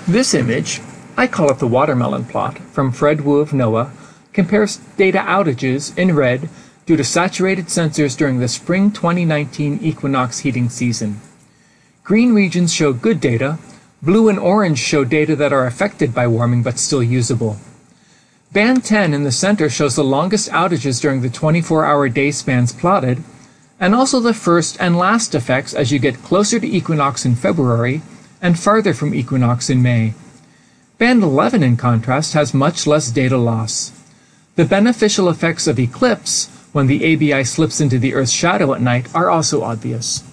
This image, I call it the watermelon plot, from Fred Wu of NOAA, compares data outages in red due to saturated sensors during the spring 2019 equinox heating season. Green regions show good data, blue and orange show data that are affected by warming but still usable. Band 10 in the center shows the longest outages during the 24-hour day spans plotted, and also the first and last effects as you get closer to equinox in February and farther from equinox in May. Band 11, in contrast, has much less data loss. The beneficial effects of eclipse, when the ABI slips into the Earth's shadow at night, are also obvious.